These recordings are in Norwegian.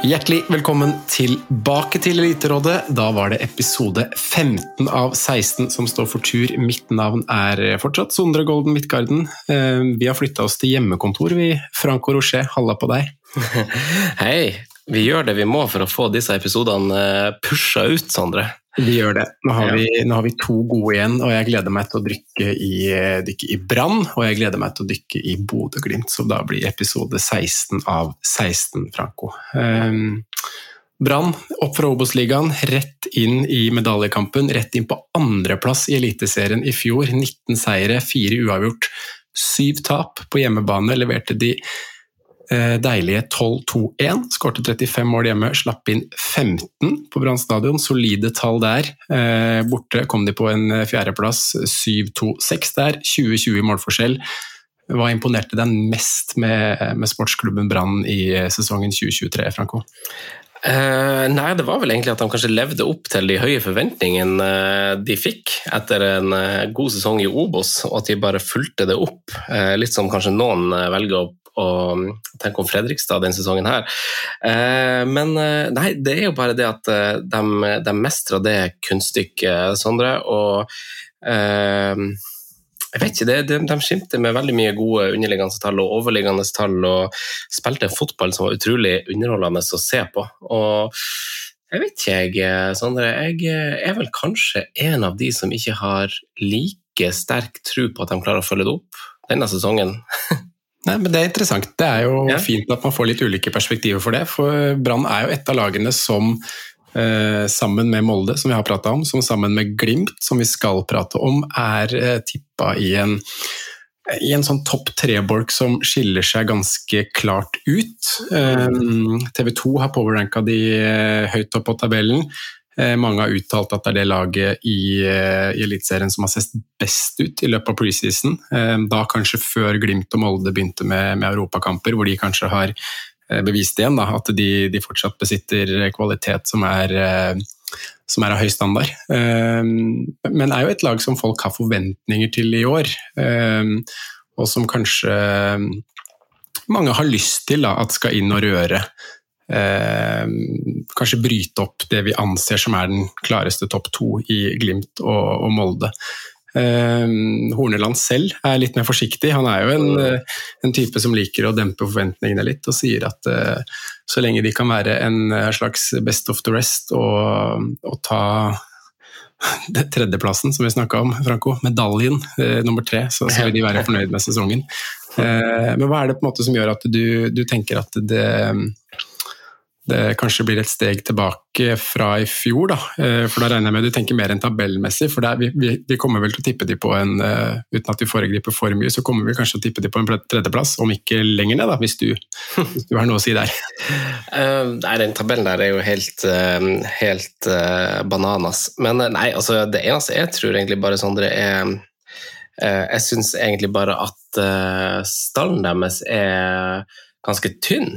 Hjertelig velkommen tilbake til Eliterådet. Da var det episode 15 av 16 som står for tur. Mitt navn fortsatt Sondre Golden Midtgarden. Vi har flyttet oss til hjemmekontor, Franco Rocher, halla på deg. Hei, vi gjør det vi må for å få disse episodene pushet ut, Sondre. Vi gjør det. Nå har vi 2 gode igjen, og jeg gleder meg til å dykke i Brann, og jeg gleder meg til å dykke i Bodø/Glimt, så da blir episode 16 av 16, Franco. Brann, opp fra Obos-ligaen, rett inn i medaljekampen, rett inn på andreplass i Eliteserien i fjor. 19 seire, 4 uavgjort, 7 tap på hjemmebane, leverte de deilige 12-2-1, skårte 35 mål hjemme, slapp inn 15 på Brann stadion, solide tall der. Borte kom de på en 4. plass, 7-2-6 der, 20-20 målforskjell. Hva imponerte deg mest med sportsklubben Brann i sesongen 2023, Franco? Nei, det var vel egentlig at de kanskje levde opp til de høye forventningene de fikk etter en god sesong i Obos, og at de bare fulgte det opp, litt som kanskje noen velger å tenke om Fredrikstad den sesongen her. Men nei, det jo bare det at de mestrer det kunststykket, Sondre, og jeg vet ikke, de skimte med veldig mye gode underliggende tall og overliggende tall, og spilte en fotball som var utrolig underholdende å se på. Og jeg vet ikke, Sondre, jeg vel kanskje en av de som ikke har like sterk tro på at de klarer å følge det opp denne sesongen. Nei, men det interessant. Det jo fint at man får litt ulike perspektiver for det, for Brann jo et av lagene som sammen med Molde, som vi har pratet om, som sammen med Glimt, som vi skal prate om, tippet i en sånn topp 3-bolk som skiller seg ganske klart ut. TV 2 har powerranket de høyt opp på tabellen. Mange har uttalt at det det laget i Eliteserien som har sett best ut i løpet av preseason. Da kanskje før Glimt og Molde begynte med europakamper, hvor de kanskje har bevist igjen da, at de fortsatt besitter kvalitet som av høy standard. Men jo et lag som folk har forventninger til i år, og som kanskje mange har lyst til da, at skal inn og røre. Kanskje bryte opp det vi anser som den klareste topp 2 i Glimt og Molde. Horneland selv litt mer forsiktig. Han jo en type som liker å dempe forventningene litt, og sier at så lenge de kan være en slags best of the rest og ta det 3.-plassen som vi snakket om, Franco, medaljen nummer 3, så vil de være fornøyd med sesongen. Men hva det på en måte som gjør at du tenker at det kanskje blir et steg tilbake fra i fjor, da. For da regner jeg med at du tenker mer enn tabellmessig, for vi kommer vel til å tippe de på uten at vi foregriper for mye, så kommer vi kanskje til å tippe de på en 3.-plass, om ikke lenger ned, da, hvis du har noe å si der. Nei, den tabellen der jo helt bananas. Men nei, altså det eneste jeg tror egentlig bare, Sondre, jeg synes egentlig bare at stallen deres ganske tynn.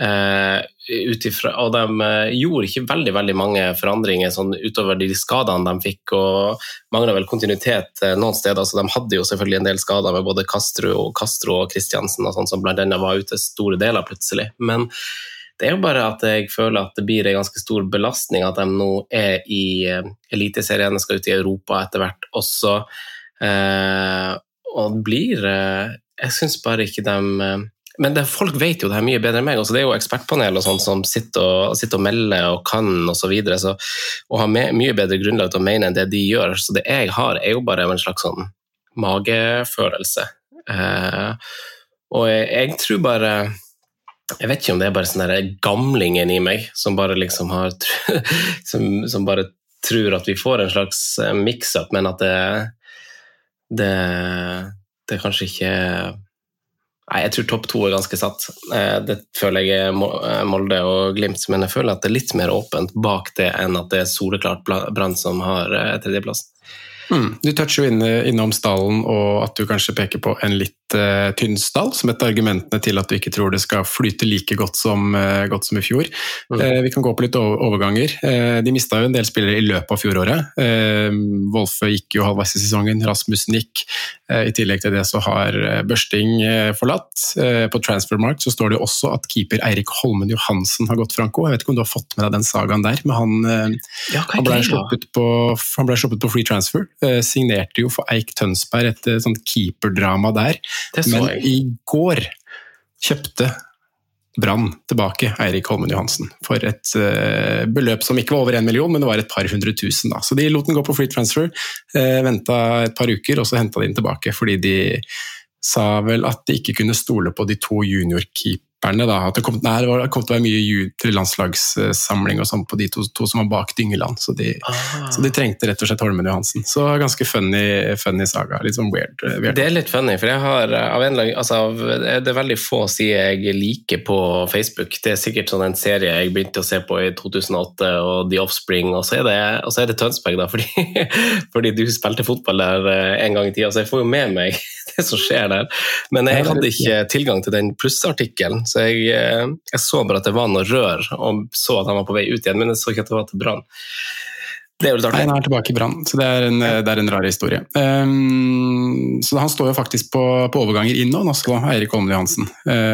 Og de gjorde ikke veldig mange forandringer sånn, utover de skadene de fikk, og manglet vel kontinuitet noen steder, så de hadde jo selvfølgelig en del skader med både Castro og Kristiansen og sånn, som blant annet var ute store deler plutselig, men det jo bare at jeg føler at det blir en ganske stor belastning at de nå i Eliteserien, skal ut i Europa etter hvert også, og det blir jeg synes bare ikke men folk vet jo det mye bedre enn meg, også det jo ekspertpanel og sånt som sitter og melder og kan og så videre, og har mye bedre grunnlag til å mene enn det de gjør, så det jeg har jo bare en slags sånn magefølelse. Og jeg tror bare, jeg vet ikke om det bare sånn der gamlingen i meg, som bare liksom har, som bare tror at vi får en slags mix-up, men at det kanskje ikke Nei, jeg tror topp 2 ganske satt. Det føler jeg Molde og Glimt, men jeg føler at det litt mer åpent bak det enn at det soleklart Brann som har 3.-plassen. Du toucher jo innom stallen, og at du kanskje peker på en litt Tynsdal, som et av argumentene til at du ikke tror det skal flyte like godt som i fjor. Vi kan gå på litt overganger. De mistet jo en del spillere i løpet av fjoråret. Wolfe gikk jo halvveis i sesongen, Rasmussen gikk. I tillegg til det så har Børsting forlatt. På Transfermarkt så står det jo også at keeper Eirik Holmen Johansen har gått, Franco. Jeg vet ikke om du har fått med deg den sagaen der, men han ble sluppet på free transfer. Signerte jo for Eik Tønsberg et sånt keeperdrama der. Men i går kjøpte Brann tilbake Eirik Holmen Johansen for et beløp som ikke var over 1 million, men det var et par 100 000 da. Så de lot den gå på free transfer, ventet et par uker, og så hentet de den tilbake, fordi de sa vel at de ikke kunne stole på de 2 juniorkeeperne, da. At det kom til å være mye til landslagssamling og sånn på de to som var bak Dyngeland, så de trengte rett og slett Holmen Johansen. Så ganske funny saga, litt sånn weird. Det litt funny, for jeg har det veldig få sider jeg liker på Facebook. Det sikkert sånn en serie jeg begynte å se på i 2008, og The Offspring, og så er det Tønsberg da, fordi du spilte fotball der en gang i tiden, så jeg får jo med meg det som skjer der. Men jeg hadde ikke tilgang til den plussartikkelen, så jeg så bare at det var noe rør, og så at han var på vei ut igjen, men jeg så ikke at det var til Brann. Det er jo litt artig. Nei, han er tilbake i Brann, så det er en rar historie. Så han står jo faktisk på overganger inn nå skal Eirik Holmen Johansen.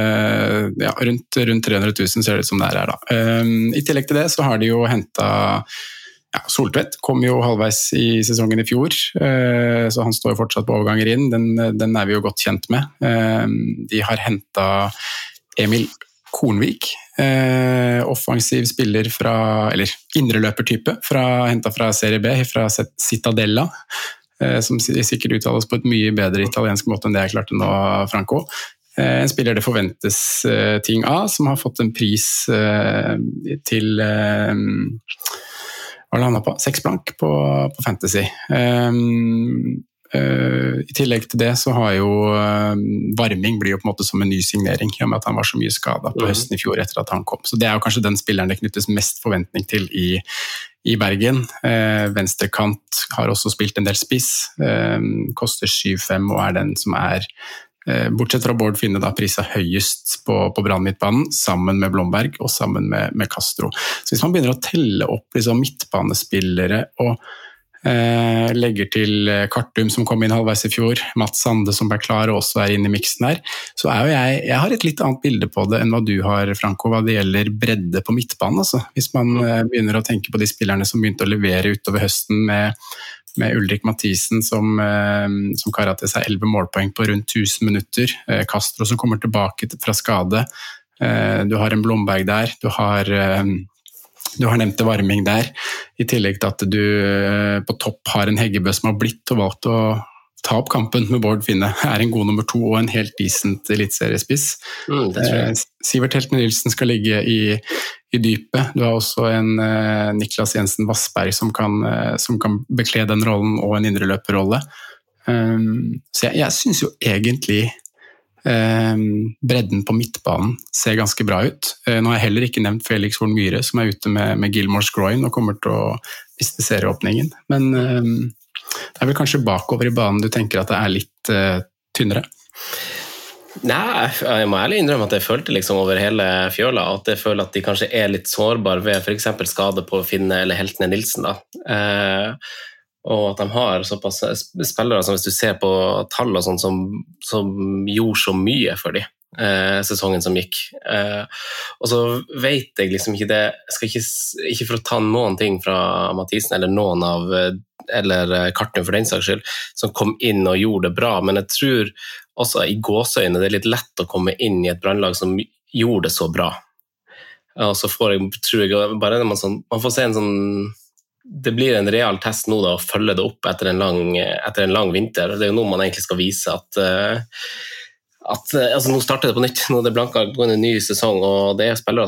Rundt 300 000 ser det ut som det er da. I tillegg til det så har de jo hentet Soltvedt kom jo halvveis i sesongen i fjor, så han står jo fortsatt på overganger inn. Den er vi jo godt kjent med. De har hentet Emil Kornvik, offensiv spiller eller indreløpertype, hentet fra Serie B, fra Cittadella, som sikkert uttales på et mye bedre italiensk måte enn det jeg klarte nå, Franco. En spiller det forventes ting av, som har fått en pris til hva landet på? 6 blank på Fantasy. I tillegg til det så har jo Varming blir jo på en måte som en ny signering, i og med at han var så mye skadet på høsten i fjor etter at han kom. Så det er jo kanskje den spilleren det knyttes mest forventning til i Bergen. Venstrekant har også spilt en del spiss, koster 7,5 og er den som bortsett fra Bård Finne da priset høyest på Brann midtbanen, sammen med Blomberg og sammen med Castro. Så hvis man begynner å telle opp liksom midtbanespillere og legger til Kartum som kom inn halvveis i fjor, Mats Sande som ble klar og også inne i miksen her, så jo jeg har et litt annet bilde på det enn hva du har, Franco, hva det gjelder bredde på midtbanen. Altså. Hvis man begynner å tenke på de spillerne som begynte å levere utover høsten med Ulrik Mathisen som karet til seg 11 målpoeng på rundt 1000 minutter, Castro som kommer tilbake fra skade, du har en Blomberg der, du har nevnt det Varming der, i tillegg til at du på topp har en Heggebø som har blitt og valgt å ta opp kampen med Bård Finne, en god nummer 2 og en helt decent elitseriespiss. Sivert Helten Nilsen skal ligge i dypet. Du har også en Niklas Jensen Vassberg som kan bekle den rollen og en indreløperrolle. Så jeg synes jo egentlig bredden på midtbanen ser ganske bra ut. Nå har jeg heller ikke nevnt Felix Horn Myhre som ute med Gilmore's groin og kommer til å miste serieåpningen, men det vel kanskje bakover i banen du tenker at det litt tynnere? Nei, jeg må ærlig innrømme at jeg følte liksom over hele fjøla at jeg føler at de kanskje litt sårbare ved for eksempel skade på Finne eller Heltene Nilsen da. Og at de har såpass spillere som hvis du ser på tall og sånn som gjorde så mye for de sesongen som gikk. Og så vet jeg liksom ikke det, jeg skal ikke for å ta noen ting fra Mathisen eller noen av eller Kartum for den saks skyld, som kom inn og gjorde det bra, men jeg tror også i gåseøyne det litt lett å komme inn i et brannlag som gjorde det så bra. Og så tror jeg bare man får se en sånn, det blir en real test nå da, å følge det opp etter en lang vinter. Det jo noe man egentlig skal vise at altså, nå starter det på nytt, nå det blanka går en ny sesong, og det spillere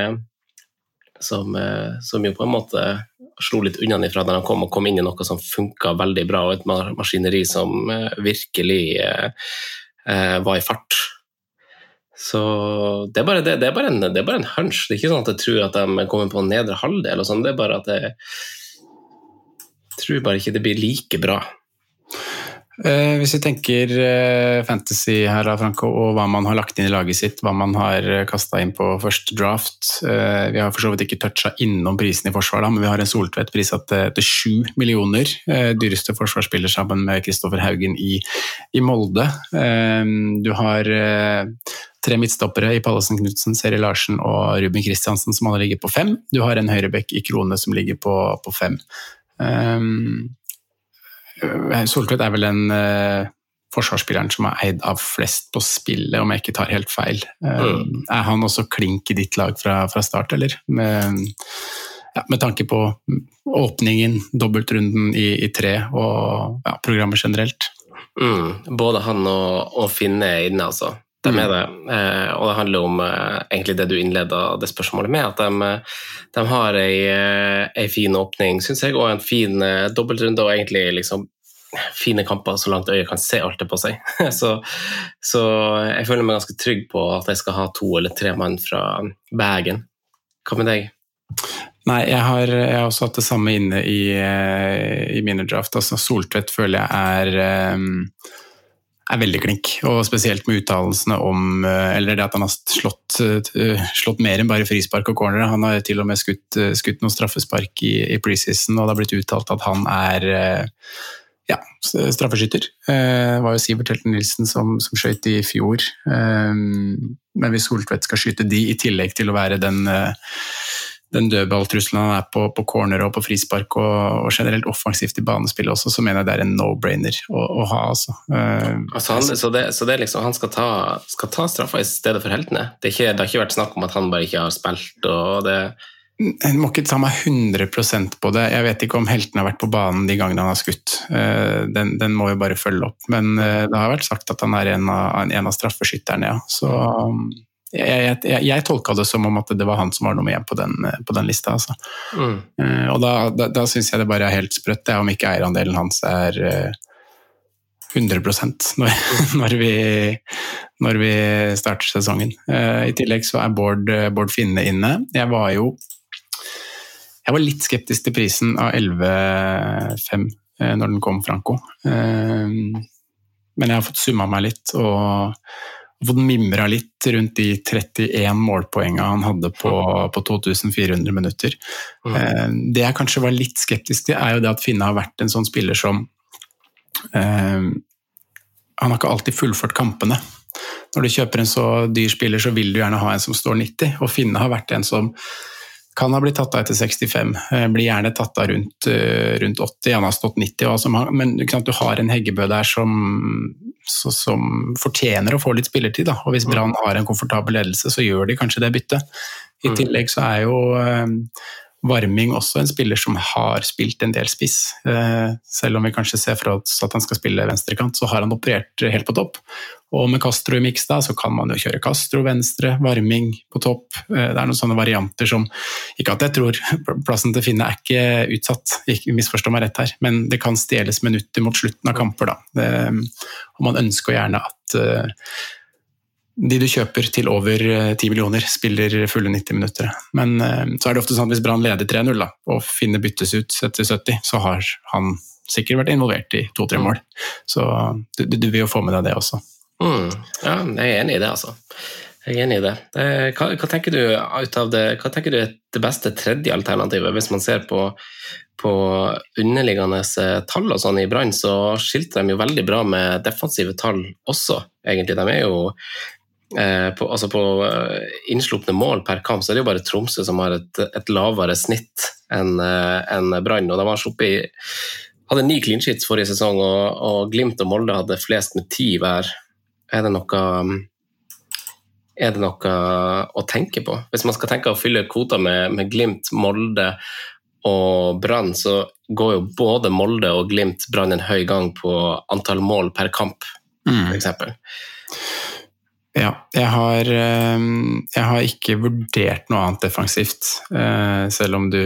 som jo på en måte slo litt unna ifra da han kom inn i noe som funket veldig bra, og et maskineri som virkelig var i fart. Så det er bare en hunch. Det er ikke sånn at jeg tror at de kommer på en nedre halvdel og sånn, det er bare at jeg tror bare ikke det blir like bra. Hvis vi tenker fantasy her, Franco, og hva man har lagt inn i laget sitt, hva man har kastet inn på første draft. Vi har for så vidt ikke touchet innom prisen i forsvar, da, men vi har en Soltvedt prissatt til 7 millioner. Dyreste forsvarsspiller sammen med Kristoffer Haugen i Molde. Du har 3 midtstoppere i Pallesen Knudsen, Seri Larsen og Ruben Kristiansen som alle ligger på 5. Du har en høyrebekk i Krone som ligger på 5. Soltvedt vel en forsvarsspilleren som eid av flest på spillet, om jeg ikke tar helt feil. Han også klink i ditt lag fra start, eller? Med tanke på åpningen, dobbeltrunden i 3 og programmet generelt. Både han og Finne inne, altså. De det, og det handler om egentlig det du innledet det spørsmålet med, at de har en fin åpning, synes jeg, og en fin dobbeltrunde, og egentlig liksom fine kamper så langt øyet kan se alt det på seg. Så jeg føler meg ganske trygg på at jeg skal ha 2 eller 3 mann fra bagen. Hva med deg? Nei, jeg har også hatt det samme inne i mine draft. Altså, Soltvedt føler jeg er veldig klink, og spesielt med uttalelsene om, eller det at han har slått mer enn bare frispark og corner. Han har til og med skutt noen straffespark i preseason, og det har blitt uttalt at han straffeskytter. Det var jo Sivert Helten Nilsen som skjøt i fjor, men hvis Soltvedt skal skyte de i tillegg til å være den dødballtrusselen han på corner og på frispark og generelt offensivt i banespillet også, så mener jeg det er en no-brainer å ha. Så det liksom, han skal ta straffa i stedet for heltene? Det har ikke vært snakk om at han bare ikke har spilt, og det... Jeg må ikke ta meg 100% på det. Jeg vet ikke om helten har vært på banen de gangene han har skutt. Den må jo bare følge opp. Men det har vært sagt at han er en av straffeskytterne, ja. Så... Jeg tolket det som om at det var han som var nummer 1 på den lista. Altså. Og da synes jeg det bare er helt sprøtt, om ikke eierandelen hans er 100% når vi starter sesongen. I tillegg så er Bård Finne inne. Jeg var litt skeptisk til prisen av 11,5 når den kom, Franco. Men jeg har fått summa meg litt, og fått mimra litt rundt de 31 målpoengene han hadde på 2400 minutter. Det jeg kanskje var litt skeptisk til, jo det at Finne har vært en sånn spiller som han har ikke alltid fullført kampene. Når du kjøper en så dyr spiller, så vil du gjerne ha en som står 90, og Finne har vært en som kan ha blitt tatt av etter 65, blir gjerne tatt av rundt 80, han har stått 90, men du har en Heggebø der som fortjener å få litt spillertid, da. Og hvis Brann har en komfortabel ledelse, så gjør de kanskje det byttet. I tillegg så jo Varming også en spiller som har spilt en del spiss. Selv om vi kanskje ser for oss at han skal spille venstrekant, så har han operert helt på topp. Og med Castro i miks da, så kan man jo kjøre Castro venstre, Varming på topp. Det noen sånne varianter som, ikke at jeg tror plassen til Finne ikke utsatt, ikke misforstå meg rett her, men det kan stjeles minutter mot slutten av kamper da. Og man ønsker gjerne at de du kjøper til over 10 millioner spiller fulle 90 minutter. Men så det ofte sånn at hvis Brann leder 3-0 da, og Finne byttes ut etter 70, så har han sikkert vært involvert i 2-3 mål. Så du vil jo få med deg det også. Ja, jeg enig i det, altså. Jeg enig i det. Hva tenker du ut av det? Hva tenker du det beste tredje alternativet? Hvis man ser på underliggende tall og sånn i Brann, så skilte de jo veldig bra med defensive tall også, egentlig. De jo på innslupne mål per kamp, så det jo bare Tromsø som har et lavere snitt enn Brann, og de hadde 9 clean sheets forrige sesong, og Glimt og Molde hadde flest med 10 hver. Er det noe å tenke på? Hvis man skal tenke å fylle kvota med Glimt, Molde og Brann, så går jo både Molde og Glimt Brann en høy gang på antall mål per kamp, for eksempel. Ja, jeg har ikke vurdert noe annet defensivt, selv om du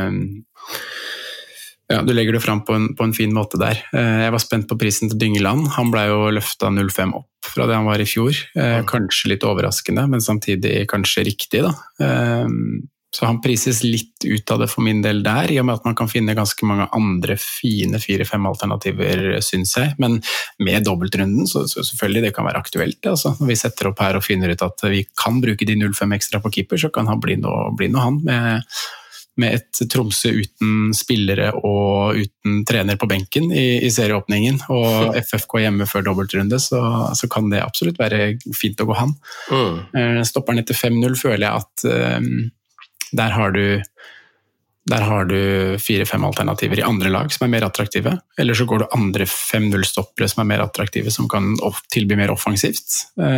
legger det fram på en fin måte der. Jeg var spent på prisen til Dyngeland. Han ble jo løftet 0,5 opp fra det han var i fjor. Kanskje litt overraskende, men samtidig kanskje riktig da. Så han prises litt ut av det for min del der, i og med at man kan finne ganske mange andre fine 4-5 alternativer, synes jeg. Men med dobbeltrunden, så selvfølgelig det kan være aktuelt. Altså. Når vi setter opp her og finner ut at vi kan bruke de 0,5 ekstra på keeper, så kan han bli noe han med et Tromsø uten spillere og uten trener på benken i serieåpningen, og FFK hjemme før dobbeltrunde, så kan det absolutt være fint å gå han. Stopper han etter 5-0, føler jeg at der har du 4-5 alternativer i andre lag som mer attraktive, eller så går du andre 5-0-stoppere som mer attraktive, som kan tilby mer offensivt.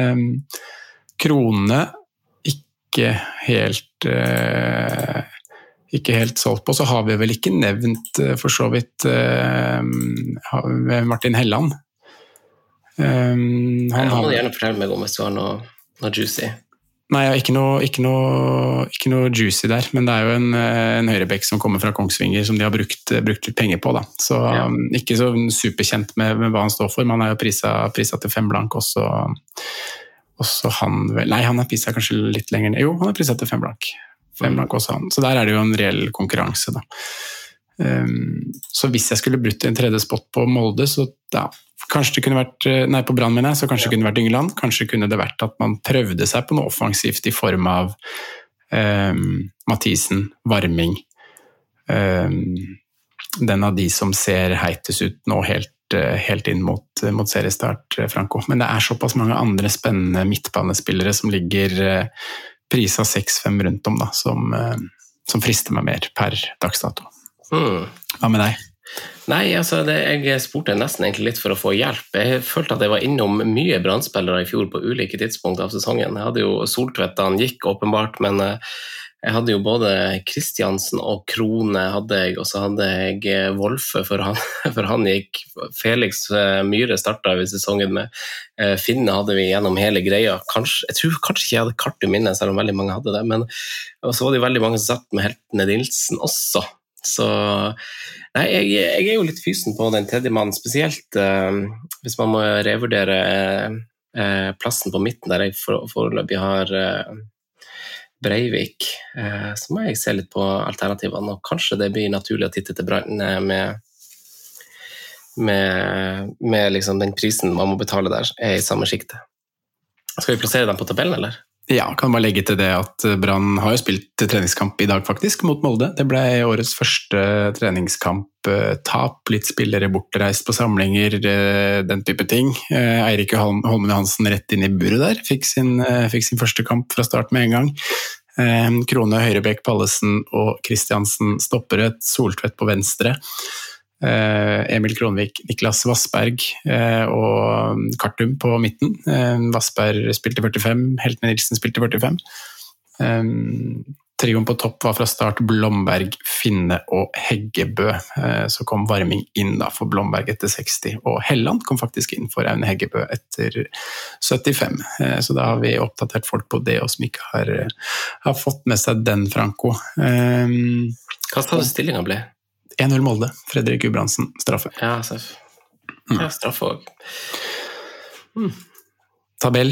Krone ikke helt solgt på, så har vi vel ikke nevnt for så vidt Martin Helland. Han må gjerne fortelle meg om hvis du har noe juicy. Nei, ikke noe juicy der, men det er jo en høyrebekk som kommer fra Kongsvinger som de har brukt litt penger på, da. Så ikke så superkjent med hva han står for, men han er jo priset til 5 blank også han vel. Nei, han er priset kanskje litt lenger ned. Jo, han er priset til 5 blank. 5 blank også han. Så der er det jo en reell konkurranse, da. Så hvis jeg skulle brutt en tredje spot på Molde, så da kanskje det kunne vært, på Brann, mener jeg, så kanskje det kunne vært Yngland, kanskje kunne det vært at man prøvde seg på noe offensivt i form av Mathisen, Varming, den av de som ser heites ut nå helt inn mot seriestart, Franco. Men det er såpass mange andre spennende midtbanespillere som ligger priset 6-5 rundt om, da, som frister meg mer per dagsdato. Hva med deg? Nei, altså jeg spurte nesten egentlig litt for å få hjelp. Jeg følte at jeg var innom mye Brann-spillere i fjor på ulike tidspunkt av sesongen. Jeg hadde jo Soltvedt, han gikk åpenbart, men jeg hadde jo både Kristiansen og Krone hadde jeg, og så hadde jeg Wolfe for han gikk. Felix Myhre startet i sesongen med. Finne hadde vi gjennom hele greia. Jeg tror kanskje ikke jeg hadde kart i minnet, selv om veldig mange hadde det, men så var det jo veldig mange som satt med Heltene Nilsen også. Så nei, jeg er jo litt fysen på den tredje mannen, spesielt hvis man må revurdere plassen på midten der jeg foreløpig har Breivik, så må jeg se litt på alternativene, og kanskje det blir naturlig å titte til Brann med liksom den prisen man må betale der, i samme skikte. Skal vi plassere dem på tabellen, eller? Ja, kan bare legge til det at Brann har jo spilt treningskamp i dag faktisk mot Molde. Det ble årets første treningskamp, tap, litt spillere bortreist på samlinger, den type ting. Eirik Holmen Johansen rett inn i buret der, fikk sin første kamp fra start med en gang. Krone, Høyrebekk, Pallesen og Kristiansen stopper et Soltvedt på venstre. Emil Kronvik, Niklas Vassberg og Kartum på midten. Vassberg spilte 45, Heltene Nilsen spilte 45. Trioen på topp var fra start Blomberg, Finne og Heggebø. Så kom Varming inn da for Blomberg etter 60, og Helland kom faktisk inn for Aune Heggebø etter 75. Så da har vi oppdatert folk på det, og som ikke har fått med seg den, Franco. Hva sa du stillingen ble? 1-0 Molde, Fredrik Gudbrandsen, straffe. Ja, straffe også. Tabell?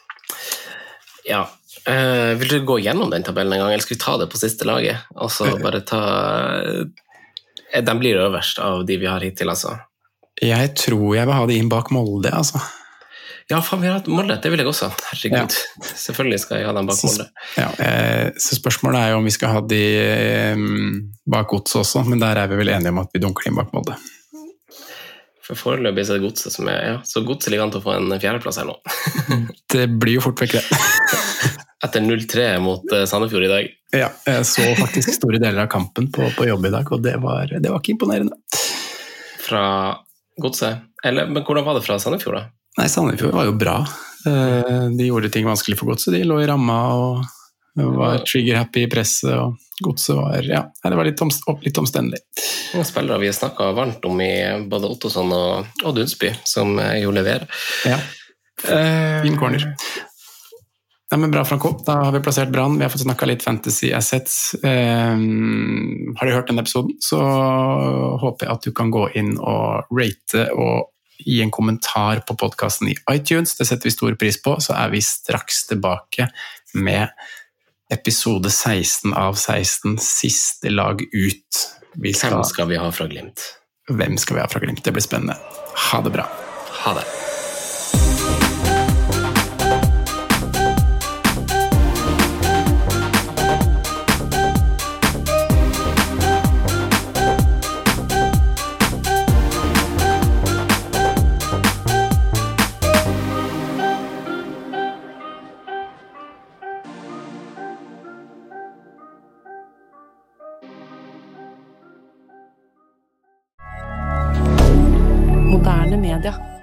Ja, vil du gå gjennom den tabellen en gang, eller skal vi ta det på siste laget? Og så bare ta... Den blir øverst av de vi har hittil, altså. Jeg tror jeg vil ha de inn bak Molde, altså. Ja, faen, vi har hatt Molde, det vil jeg også. Herregud, selvfølgelig skal jeg ha dem bak Molde. Så spørsmålet er jo om vi skal ha de bak Godset også, men der er vi vel enige om at vi dunker inn bak Molde. For foreløpig så er det Godset som så Godset ligger an til å få en fjerdeplass her nå. Det blir jo fort vekk det. Etter 0-3 mot Sandefjord i dag. Ja, jeg så faktisk store deler av kampen på jobb i dag, og det var ikke imponerende. Fra Godset? Men hvordan var det fra Sandefjord da? Nei, Sandefjord var jo bra. De gjorde ting vanskelig for Godset. De lå i ramma og var trigger-happy i presset, og Godset var, det var litt omstendelig. Noen spillere vi har snakket varmt om i både Ottosson og Dunsby, som jo leverer. Ja, fin corner. Ja, men bra, Franco. Da har vi plassert Brann. Vi har fått snakket litt fantasy assets. Har du hørt denne episoden, så håper jeg at du kan gå inn og rate og gi en kommentar på podcasten i iTunes. Det setter vi stor pris på. Så er vi straks tilbake med episode 16 av 16, siste lag ut. Hvem skal vi ha fra Glimt? Hvem skal vi ha fra Glimt? Det blir spennende. Ha det bra. Ha det. Moderne media.